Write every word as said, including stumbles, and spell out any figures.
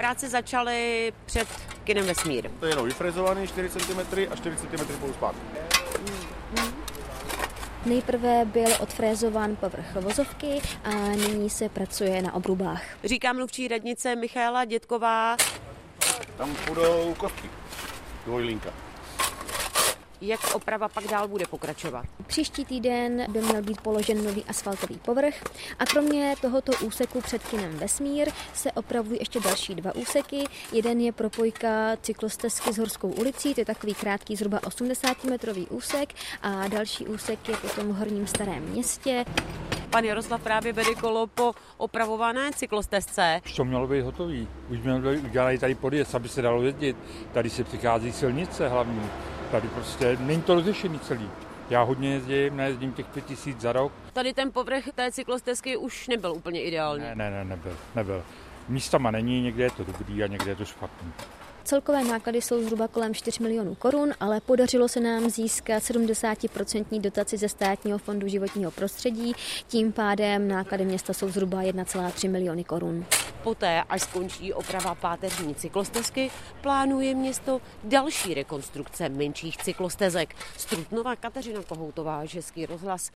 Práce začaly před kinem Vesmír. To je jenom vyfrezovaný čtyři centimetry a čtyři centimetry půl zpátky. Nejprve byl odfrézován povrch vozovky a nyní se pracuje na obrubách. Říká mluvčí radnice Michaela Dětková. Tam půjdou kostky, dvojlinka. Jak oprava pak dál bude pokračovat? Příští týden by měl být položen nový asfaltový povrch a kromě tohoto úseku před kinem Vesmír se opravují ještě další dva úseky. Jeden je propojka cyklostezky s Horskou ulicí, to je takový krátký zhruba osmdesátimetrový úsek a další úsek je potom v Horním Starém Městě. Pan Jaroslav právě vede kolo po opravované cyklostezce. Už to mělo být hotový. Už mělo být udělaný tady podjezd, aby se dalo jezdit. Tady se přichází silnice hlavní. Tady prostě není to rozřešený celý. Já hodně jezdím, nejezdím těch pět tisíc za rok. Tady ten povrch té cyklostezky už nebyl úplně ideální. Ne, ne, ne, nebyl, nebyl. Místama není, někde je to dobrý a někde je to špatný. Celkové náklady jsou zhruba kolem čtyři milionů korun, ale podařilo se nám získat sedmdesát procent dotaci ze Státního fondu životního prostředí, tím pádem náklady města jsou zhruba jedna celá tři miliony korun. Poté, až skončí oprava páteřní cyklostezky, plánuje město další rekonstrukce menších cyklostezek. Z Trutnova Kateřina Kohoutová, Český rozhlas.